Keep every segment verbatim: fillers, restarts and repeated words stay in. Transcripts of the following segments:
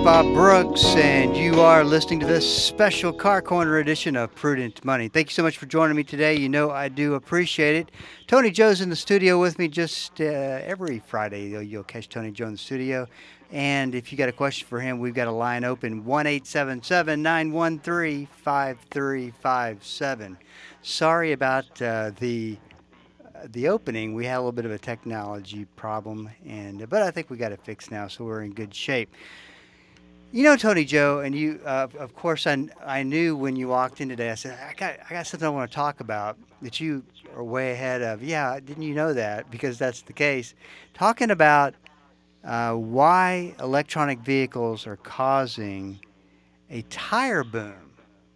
Bob Brooks, and you are listening to this special Car Corner edition of Prudent Money. Thank you so much for joining me today. You know I do appreciate it. Tony Joe's in the studio with me just uh, every Friday. You'll, you'll catch Tony Joe in the studio. And if you got a question for him, we've got a line open, one eight seven seven, nine one three, five three five seven. Sorry about uh, the the opening. We had a little bit of a technology problem, and but I think we got it fixed now, so we're in good shape. You know, Tony Joe, and you, uh, of course, I, I knew when you walked in today, I said, I got, I got something I want to talk about that you are way ahead of. Yeah, didn't you know that? Because that's the case. Talking about uh, why electronic vehicles are causing a tire boom.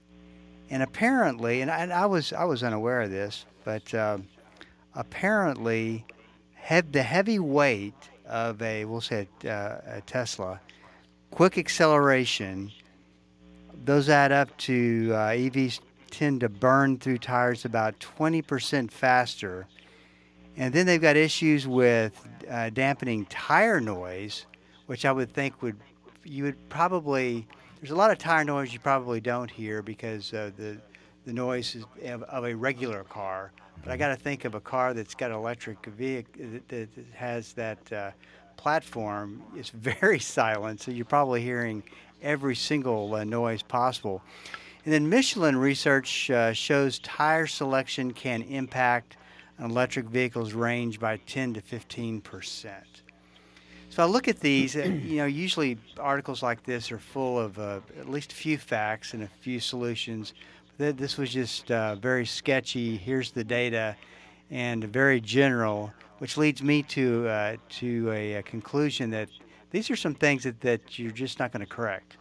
And apparently, and I, and I was I was unaware of this, but um, apparently, hev- the heavy weight of a, we'll say a, uh, a Tesla, quick acceleration, those add up to uh, E Vs tend to burn through tires about twenty percent faster. And then they've got issues with uh, dampening tire noise, which I would think would, you would probably, there's a lot of tire noise you probably don't hear because of the, the noise is of, of a regular car. But I got to think of a car that's got an electric vehicle that, that has that uh, platform. It's very silent, so you're probably hearing every single uh, noise possible. And then Michelin research uh, shows tire selection can impact an electric vehicle's range by ten to fifteen percent. So I look at these, uh, you know, usually articles like this are full of uh, at least a few facts and a few solutions. But this was just uh, very sketchy. Here's the data, and very general, which leads me to uh, to a, a conclusion that these are some things that, that you're just not going to correct.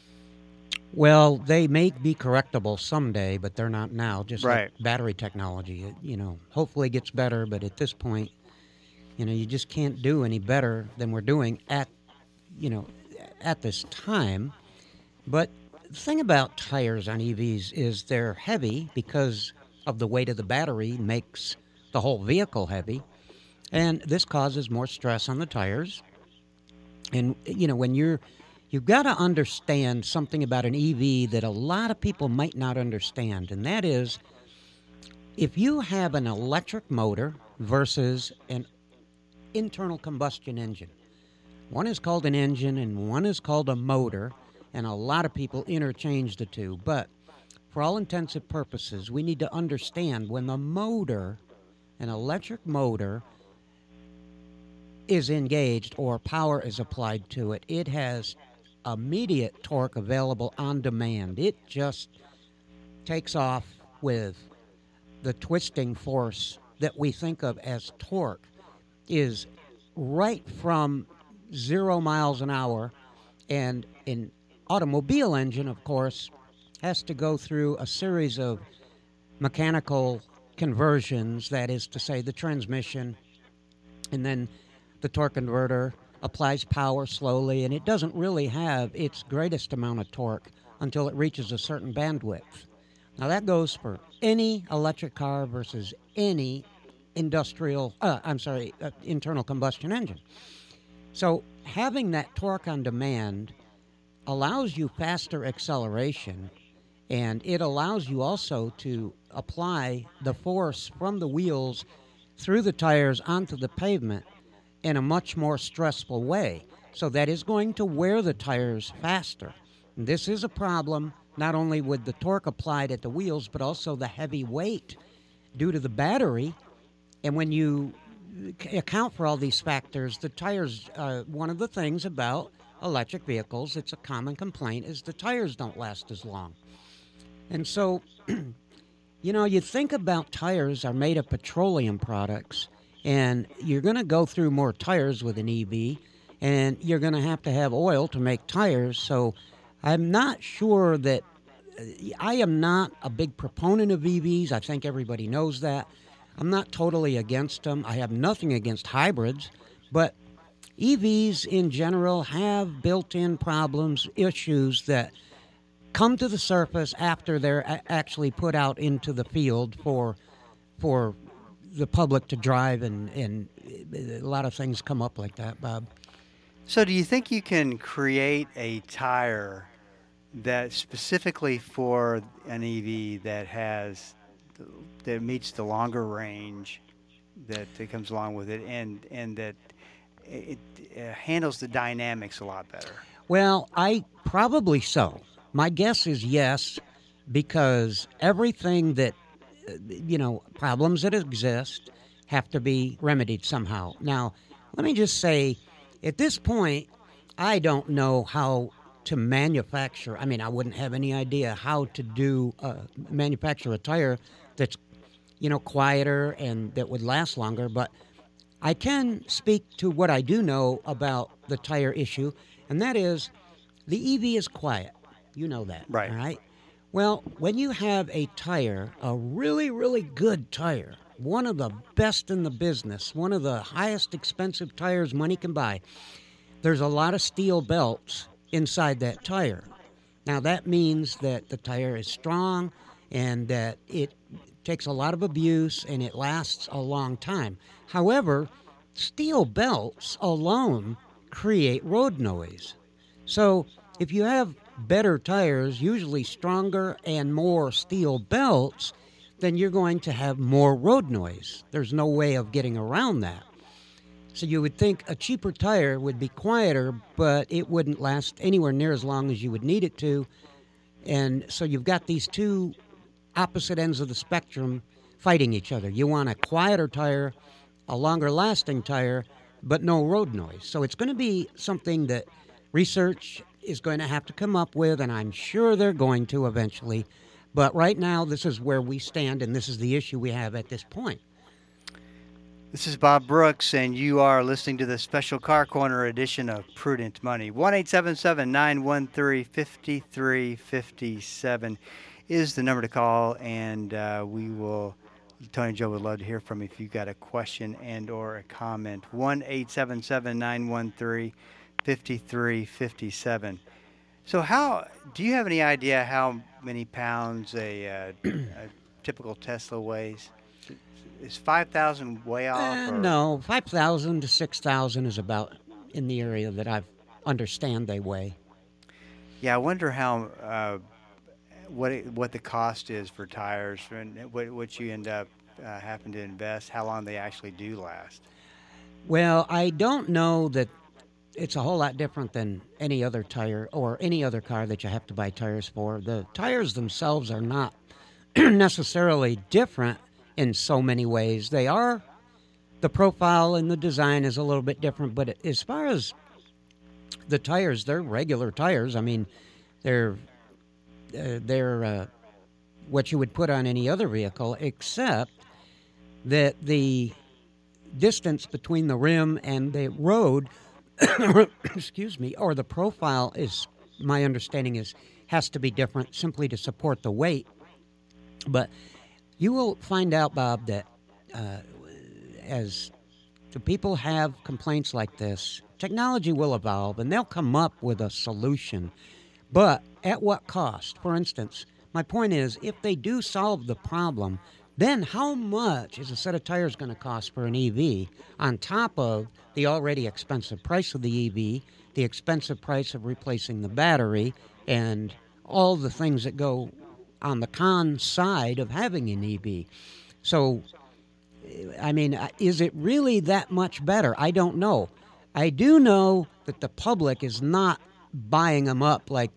Well, they may be correctable someday, but they're not now. Just right. like battery technology, it, you know, hopefully gets better, but at this point, you know, you just can't do any better than we're doing at, you know, at this time. But the thing about tires on E Vs is they're heavy because of the weight of the battery makes the whole vehicle heavy, and this causes more stress on the tires. And, you know, when you're, you've got to understand something about an E V that a lot of people might not understand, and that is if you have an electric motor versus an internal combustion engine. One is called an engine and one is called a motor, and a lot of people interchange the two. But for all intents and purposes, we need to understand when the motor, an electric motor, is engaged or power is applied to it, it has immediate torque available on demand. It just takes off with the twisting force that we think of as torque is right from zero miles an hour, and an automobile engine, of course, has to go through a series of mechanical conversions, that is to say the transmission, and then the torque converter applies power slowly, and it doesn't really have its greatest amount of torque until it reaches a certain bandwidth. Now that goes for any electric car versus any industrial, uh, I'm sorry, uh, internal combustion engine. So having that torque on demand allows you faster acceleration, and it allows you also to apply the force from the wheels through the tires onto the pavement in a much more stressful way. So that is going to wear the tires faster. And this is a problem not only with the torque applied at the wheels, but also the heavy weight due to the battery. And when you account for all these factors, the tires, uh, one of the things about electric vehicles, it's a common complaint, is the tires don't last as long. And so, you know, you think about tires are made of petroleum products, and you're going to go through more tires with an E V, and you're going to have to have oil to make tires. So I'm not sure that, I am not a big proponent of E Vs. I think everybody knows that. I'm not totally against them. I have nothing against hybrids, but E Vs in general have built-in problems, issues that come to the surface after they're a- actually put out into the field for for the public to drive, and, and a lot of things come up like that, Bob. So, do you think you can create a tire that specifically for an E V that has that meets the longer range that, that comes along with it, and and that it, uh handles the dynamics a lot better? Well, I probably so. My guess is yes, because everything that, uh, you know, problems that exist have to be remedied somehow. Now, let me just say, at this point, I don't know how to manufacture. I mean, I wouldn't have any idea how to do uh, manufacture a tire that's, you know, quieter and that would last longer. But I can speak to what I do know about the tire issue, and that is the E V is quiet. You know that, Right. all right? Well, when you have a tire, a really, really good tire, one of the best in the business, one of the highest expensive tires money can buy, there's a lot of steel belts inside that tire. Now, that means that the tire is strong and that it takes a lot of abuse and it lasts a long time. However, steel belts alone create road noise. So, if you have better tires, usually stronger and more steel belts, then you're going to have more road noise. There's no way of getting around that. So you would think a cheaper tire would be quieter, but it wouldn't last anywhere near as long as you would need it to. And so you've got these two opposite ends of the spectrum fighting each other. You want a quieter tire, a longer lasting tire, but no road noise. So it's going to be something that research is going to have to come up with, and I'm sure they're going to eventually. But right now, this is where we stand, and this is the issue we have at this point. This is Bob Brooks, and you are listening to the special Car Corner edition of Prudent Money. one eight seven seven, nine one three, five three five seven is the number to call, and uh, we will, Tony Joe would love to hear from you if you've got a question and or a comment. one eight seven seven, nine one three, five three five seven. So how, do you have any idea how many pounds a, uh, a typical Tesla weighs? Is five thousand way off? Uh, or? no, five thousand to six thousand is about in the area that I understand they weigh. Yeah, I wonder how uh, what it, what the cost is for tires and what what you end up uh, having to invest, how long they actually do last. Well, I don't know that it's a whole lot different than any other tire or any other car that you have to buy tires for. The tires themselves are not necessarily different in so many ways. They are, the profile and the design is a little bit different, but as far as the tires, they're regular tires. I mean, they're uh, they're uh, what you would put on any other vehicle, except that the distance between the rim and the road, excuse me, or the profile is, my understanding is, has to be different simply to support the weight. But you will find out, Bob, that uh, as the people have complaints like this, technology will evolve and they'll come up with a solution. But at what cost? For instance, my point is, if they do solve the problem, then how much is a set of tires going to cost for an E V on top of the already expensive price of the E V, the expensive price of replacing the battery, and all the things that go on the con side of having an E V? So, I mean, is it really that much better? I don't know. I do know that the public is not buying them up like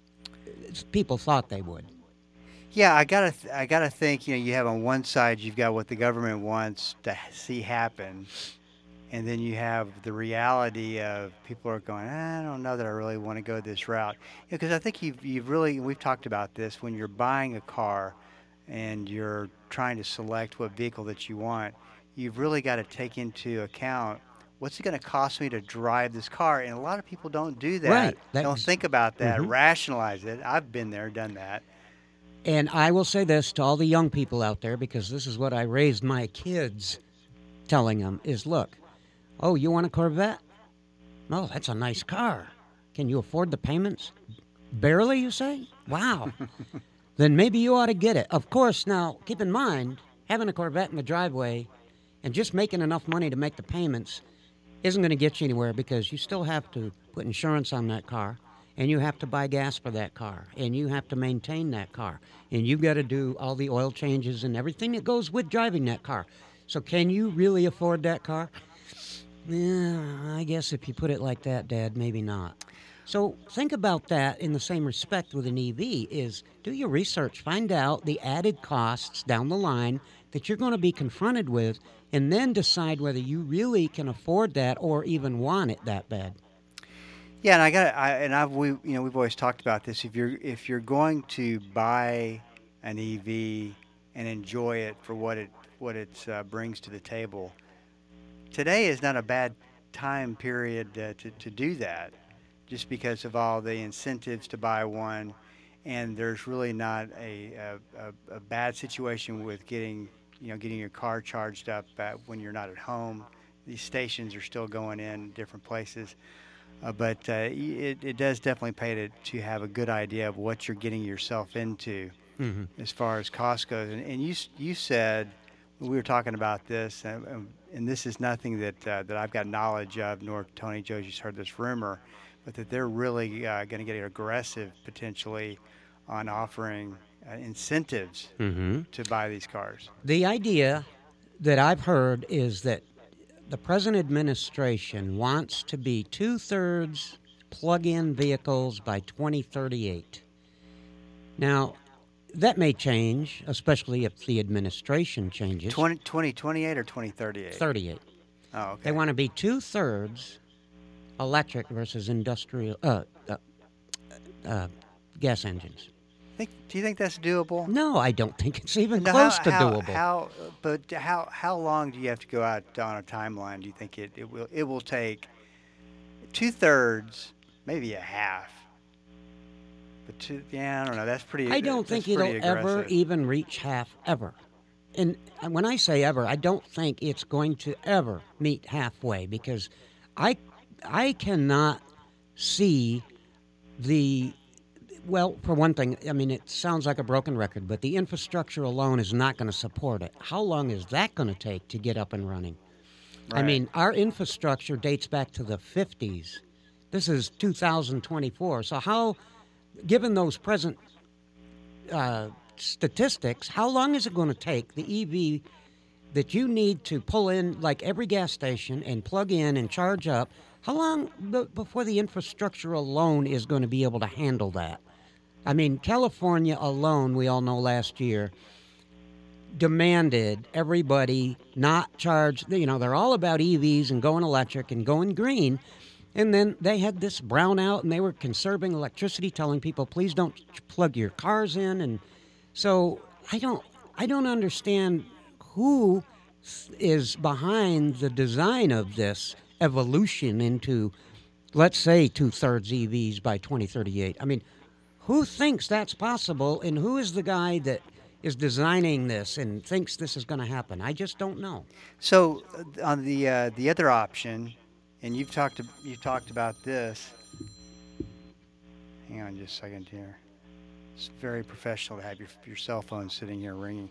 people thought they would. Yeah, I gotta, th- I gotta think. You know, you have on one side you've got what the government wants to see happen, and then you have the reality of people are going, I don't know that I really want to go this route. Because I think you've, you've really, we've talked about this, when you're buying a car and you're trying to select what vehicle that you want, you've really got to take into account, what's it going to cost me to drive this car? And a lot of people don't do that. Right. That Don't was- think about that, Mhm. rationalize it. I've been there, done that. And I will say this to all the young people out there, because this is what I raised my kids telling them, is look, oh, you want a Corvette? Oh, that's a nice car. Can you afford the payments? Barely, you say? Wow. Then maybe you ought to get it. Of course, now, keep in mind, having a Corvette in the driveway and just making enough money to make the payments isn't going to get you anywhere because you still have to put insurance on that car, and you have to buy gas for that car, and you have to maintain that car, and you've got to do all the oil changes and everything that goes with driving that car. So can you really afford that car? Yeah, I guess if you put it like that, Dad, maybe not. So think about that in the same respect with an E V is do your research, find out the added costs down the line that you're going to be confronted with, and then decide whether you really can afford that or even want it that bad. Yeah, and I got I and I've we you know we've always talked about this. If you're if you're going to buy an E V and enjoy it for what it what it uh, brings to the table, today is not a bad time period uh, to to do that, just because of all the incentives to buy one, and there's really not a a, a, a bad situation with getting you know getting your car charged up at, when you're not at home. These stations are still going in different places. Uh, but uh, it, it does definitely pay to, to have a good idea of what you're getting yourself into Mm-hmm. as far as cost goes. And, and you s- you said when we were talking about this, and, and this is nothing that uh, that I've got knowledge of, nor Tony Joe just heard this rumor, but that they're really uh, going to get aggressive potentially on offering uh, incentives Mm-hmm. to buy these cars. The idea that I've heard is that the present administration wants to be two-thirds plug-in vehicles by twenty thirty-eight. Now, that may change, especially if the administration changes. twenty, twenty twenty-eight or twenty thirty-eight? thirty-eight. Oh, okay. They want to be two-thirds electric versus industrial uh, uh, uh, gas engines. Think, do you think that's doable? No, I don't think it's even Now, close how, to how, doable. How, but how how long do you have to go out on a timeline? Do you think it, it will it will take two thirds, maybe a half? But two, yeah, I don't know. That's pretty. I don't that's think it'll pretty ever aggressive. even reach half ever. And when I say ever, I don't think it's going to ever meet halfway because I I cannot see the well, for one thing, I mean it sounds like a broken record, but the infrastructure alone is not going to support it. How long is that going to take to get up and running? I Right. mean, our infrastructure dates back to the fifties. This is two thousand twenty-four. So how given those present uh, statistics, how long is it going to take the E V that you need to pull in like every gas station and plug in and charge up? How long b- before the infrastructure alone is going to be able to handle that? I mean, California alone, we all know last year, demanded everybody not charge, you know, they're all about E Vs and going electric and going green. And then they had this brownout and they were conserving electricity, telling people, please don't plug your cars in. And so I don't, I don't understand who is behind the design of this evolution into, let's say, two-thirds E Vs by twenty thirty-eight. I mean, who thinks that's possible, and who is the guy that is designing this and thinks this is going to happen? I just don't know. So uh, on the uh, the other option, and you've talked you talked about this. Hang on just a second here. It's very professional to have your your cell phone sitting here ringing.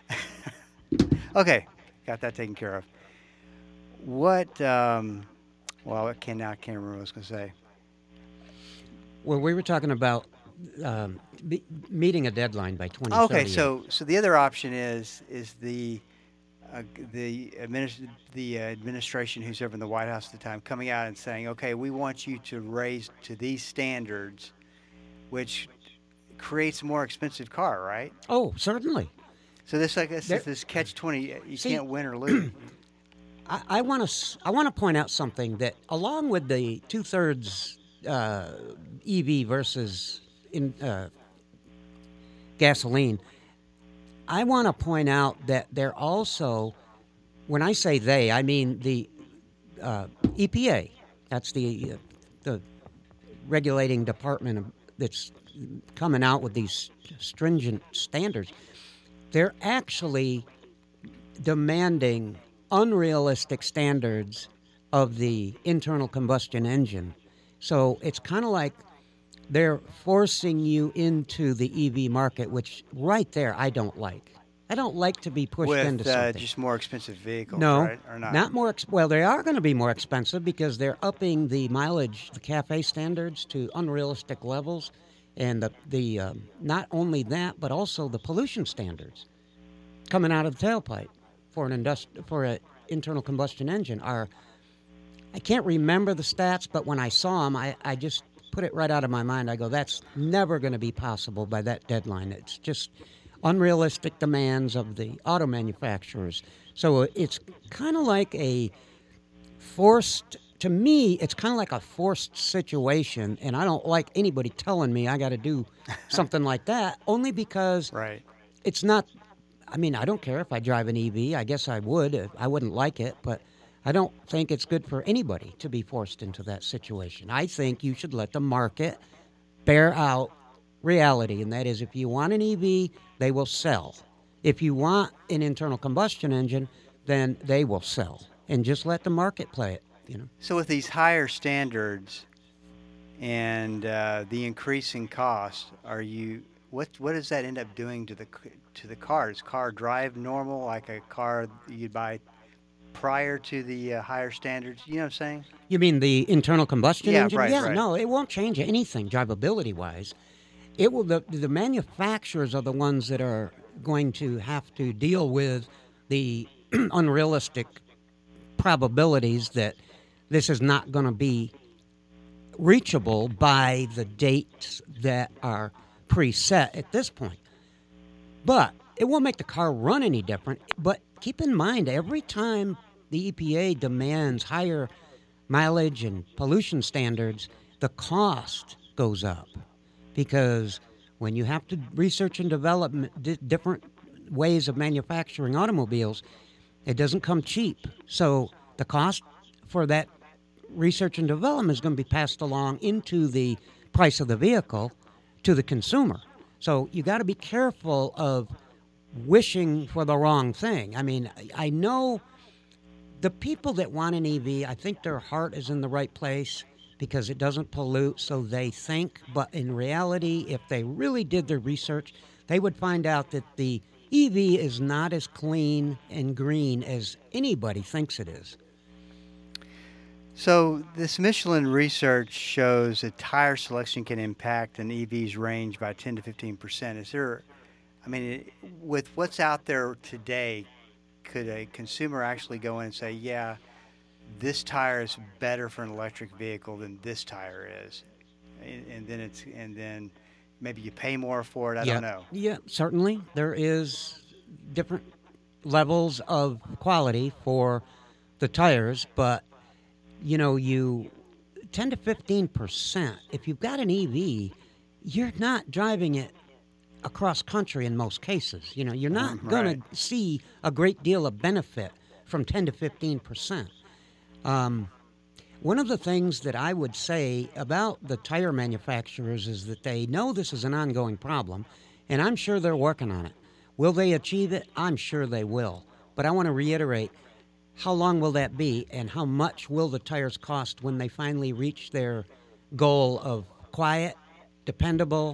Okay, got that taken care of. What? Um, well, I can now I can't remember what I was going to say. Well, we were talking about um, be, meeting a deadline by twenty thirty-eight. Okay, so so the other option is is the uh, the administ- the uh, administration who's ever in the White House at the time coming out and saying, okay, we want you to raise to these standards, which creates a more expensive car, right? Oh, certainly. So this like this, There- this catch twenty, you See- can't win or lose. I, I want to I want to point out something that along with the two thirds uh, E V versus in uh, gasoline, I want to point out that they're also, when I say they, I mean the uh, E P A. That's the uh, the regulating department of, that's coming out with these stringent standards. They're actually demanding unrealistic standards of the internal combustion engine. So it's kind of like they're forcing you into the E V market, which right there I don't like. I don't like to be pushed With into uh, something. just more expensive vehicles, No, right? Or not? more. Ex- well, they are going to be more expensive because they're upping the mileage, the CAFE standards to unrealistic levels, and the the um, not only that, but also the pollution standards coming out of the tailpipe for an industri- for an internal combustion engine are. I can't remember the stats, but when I saw them, I, I just put it right out of my mind. I go, that's never going to be possible by that deadline. It's just unrealistic demands of the auto manufacturers. So it's kind of like a forced, to me, it's kind of like a forced situation, and I don't like anybody telling me I got to do something like that, only because Right. it's not, I mean, I don't care if I drive an E V. I guess I would. I wouldn't like it, but I don't think it's good for anybody to be forced into that situation. I think you should let the market bear out reality, and that is if you want an E V, they will sell. If you want an internal combustion engine, then they will sell. And just let the market play it, you know. So with these higher standards and uh, the increasing cost, are you what what does that end up doing to the c- to the car? Does car drive normal like a car you'd buy prior to the uh, higher standards? You know what I'm saying? You mean the internal combustion Yeah, engine? right, Yeah, right. no, it won't change anything drivability-wise. It will. The, the manufacturers are the ones that are going to have to deal with the unrealistic probabilities that this is not going to be reachable by the dates that are preset at this point. But it won't make the car run any different. But keep in mind, every time the E P A demands higher mileage and pollution standards, the cost goes up. Because when you have to research and develop m- di- different ways of manufacturing automobiles, it doesn't come cheap. So the cost for that research and development is going to be passed along into the price of the vehicle to the consumer. So you got to be careful of wishing for the wrong thing. I mean, I I know the people that want an E V, I think their heart is in the right place because it doesn't pollute, so they think. But in reality, if they really did their research, they would find out that the E V is not as clean and green as anybody thinks it is. So this Michelin research shows that tire selection can impact an E V's range by ten to fifteen percent. Is there, I mean, it- with what's out there today, could a consumer actually go in and say, yeah, this tire is better for an electric vehicle than this tire is? And, and then it's, and then maybe you pay more for it. I yeah. don't know. Yeah, certainly. There is different levels of quality for the tires, but you know, you ten to fifteen percent. If you've got an E V, you're not driving it across country in most cases. You know, you're not Mhm, going right. to see a great deal of benefit from ten to fifteen percent. Um, one of the things that I would say about the tire manufacturers is that they know this is an ongoing problem, and I'm sure they're working on it. Will they achieve it? I'm sure they will. But I want to reiterate, how long will that be, and how much will the tires cost when they finally reach their goal of quiet, dependable,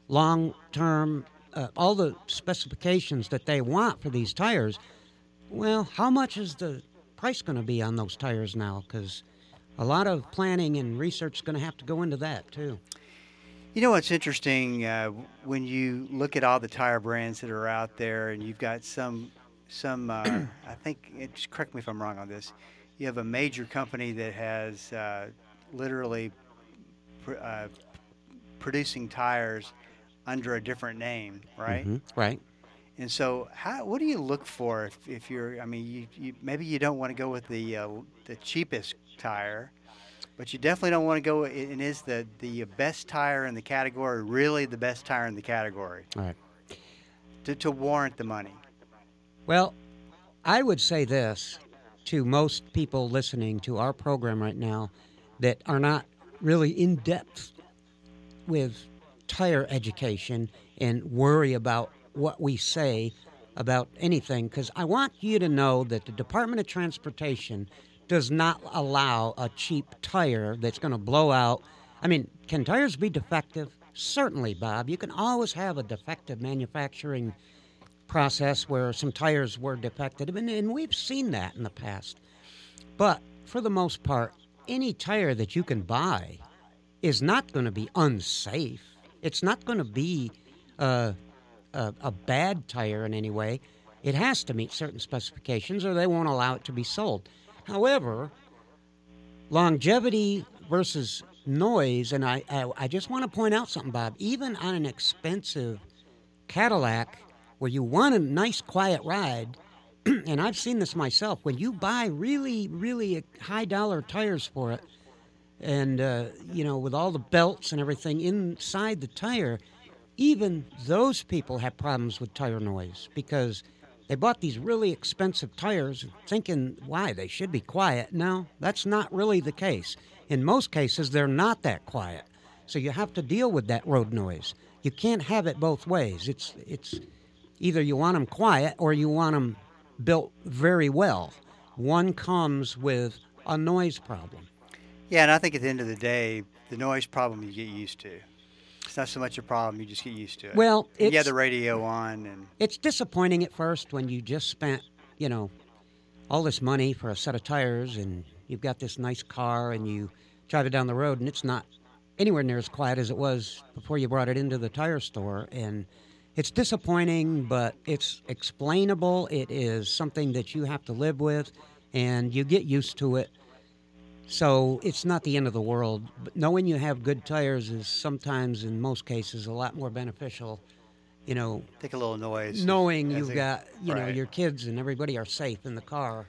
long-term, uh, all the specifications that they want for these tires? Well, how much is the price going to be on those tires now? Because a lot of planning and research is going to have to go into that, too. You know what's interesting uh, when you look at all the tire brands that are out there, and you've got some, some. Uh, I think. It, just correct me if I'm wrong on this. You have a major company that has uh, literally pr- uh, producing tires under a different name, right? Hmm. Right. And so, how what do you look for if, if you're? I mean, you, you maybe you don't want to go with the uh, the cheapest tire, but you definitely don't want to go. And is the the best tire in the category really the best tire in the category All right. to to warrant the money? Well, I would say this to most people listening to our program right now that are not really in depth with tire education and worry about what we say about anything, because I want you to know that the Department of Transportation does not allow a cheap tire that's going to blow out. I mean, can tires be defective? Certainly, Bob. You can always have a defective manufacturing process where some tires were defective, and, and we've seen that in the past. But for the most part, any tire that you can buy is not going to be unsafe. It's not going to be uh, a, a bad tire in any way. It has to meet certain specifications or they won't allow it to be sold. However, longevity versus noise, and I, I, I just want to point out something, Bob. Even on an expensive Cadillac where you want a nice quiet ride, and I've seen this myself, when you buy really, really high dollar tires for it, and, uh, you know, with all the belts and everything inside the tire, even those people have problems with tire noise because they bought these really expensive tires thinking, why, they should be quiet. No, that's not really the case. In most cases, they're not that quiet. So you have to deal with that road noise. You can't have it both ways. It's it's either you want them quiet or you want them built very well. One comes with a noise problem. Yeah, and I think at the end of the day, the noise problem you get used to. It's not so much a problem, you just get used to it. Well, and it's, you have the radio on. and It's disappointing at first when you just spent, you know, all this money for a set of tires and you've got this nice car and you drive it down the road and it's not anywhere near as quiet as it was before you brought it into the tire store. And it's disappointing, but it's explainable. It is something that you have to live with and you get used to it. So it's not the end of the world. But knowing you have good tires is sometimes, in most cases, a lot more beneficial. You know, take a little noise. Knowing as you've a- got, you know, right. your kids and everybody are safe in the car.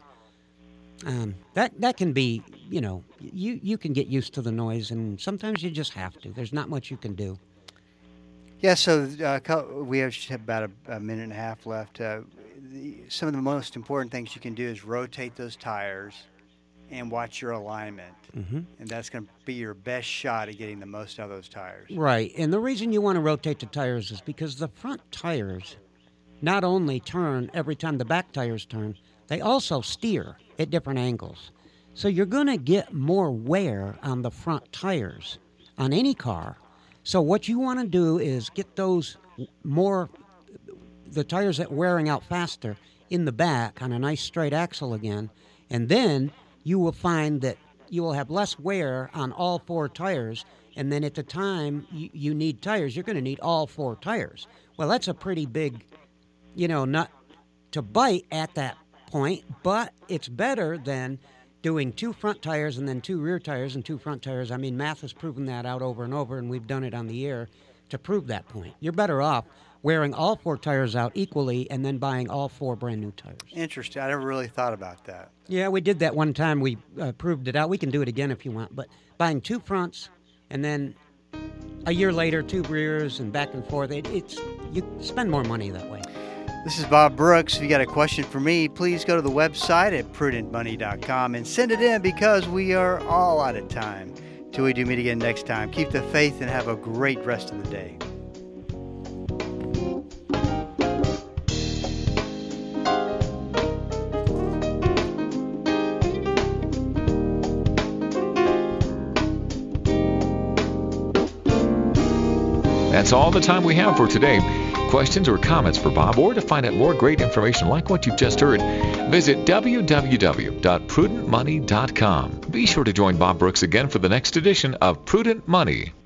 Um, that that can be, you know, you, you can get used to the noise, and sometimes you just have to. There's not much you can do. Yeah, so uh, co- we have about a, a minute and a half left. Uh, the, some of the most important things you can do is rotate those tires and watch your alignment. Mm-hmm. And that's going to be your best shot at getting the most out of those tires. Right, and the reason you want to rotate the tires is because the front tires not only turn every time the back tires turn, they also steer at different angles. So you're going to get more wear on the front tires on any car. So what you want to do is get those more, the tires that are wearing out faster in the back on a nice straight axle again, and then you will find that you will have less wear on all four tires, and then at the time you, you need tires, you're going to need all four tires. Well, that's a pretty big, you know, nut to bite at that point, but it's better than doing two front tires and then two rear tires and two front tires. I mean, math has proven that out over and over, and we've done it on the air to prove that point. You're better off wearing all four tires out equally and then buying all four brand new tires. Interesting. I never really thought about that. Yeah, we did that one time. We uh, proved it out. We can do it again if you want, but buying two fronts and then a year later two rears and back and forth, it, it's you spend more money that way. This is Bob Brooks. If you got a question for me, please go to the website at prudent money dot com and send it in because we are all out of time. Till we do meet again next time, keep the faith and have a great rest of the day. That's all the time we have for today. Questions or comments for Bob, or to find out more great information like what you've just heard, visit w w w dot prudent money dot com. Be sure to join Bob Brooks again for the next edition of Prudent Money.